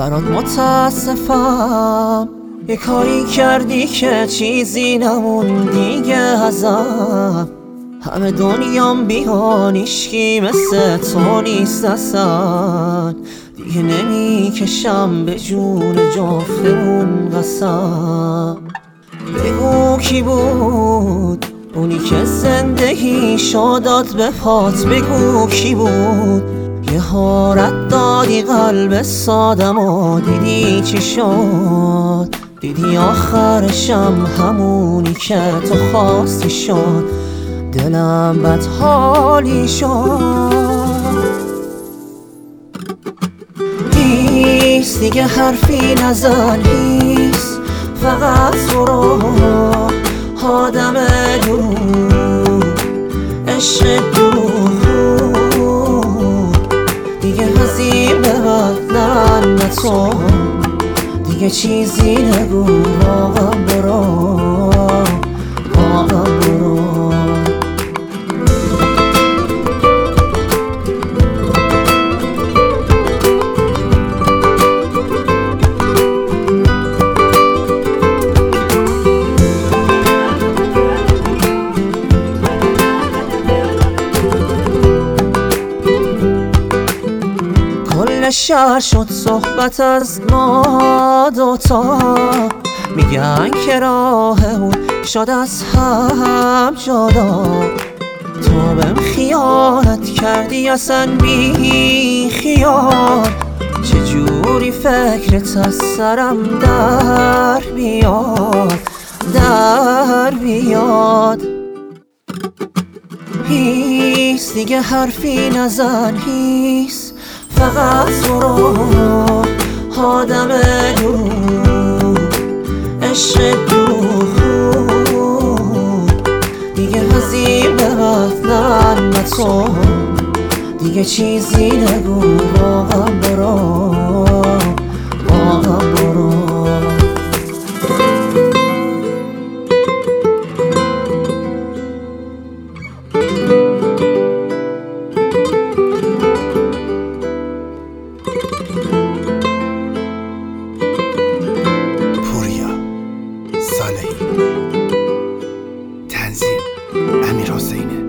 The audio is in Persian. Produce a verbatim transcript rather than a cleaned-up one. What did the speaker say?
برات متاسفم، یه کاری کردی که چیزی نمون دیگه ازم. همه دنیام بیان هیچکی مثل تو نیست اصلا. دیگه نمیکشم به جون جفتمون قسم. بگو کی بود اونی که زندگی شادات به پات؟ بگو کی بود یه حارت دادی قلب سادم و دیدی چی شد؟ دیدی آخرشم همونی که تو خواستی شد. دلم بد حالی شد. نیست دیگه حرفی نزن، نیست فقط برو آدم دروغ، عشق دروغ. دیگه از این به بعد نه نه تو دیگه چیزی نگو. آقا برو آقا برو. کل شهر شد صحبت از ما دوتا، میگن که راهمون شد از هم جدا. تو بهم خیانت کردی اصلا بی خیال، چجوری فکرت از سرم در بیاد در بیاد. هیست دیگه حرفی نزن، هیست فقط برو آدم دروغ، عشق دروغ. دیگه از این به بعد نه نه تو دیگه چیزی نگو. آقا برو آقا برو. پوریا صالحی، تنظیم امیر حسینه.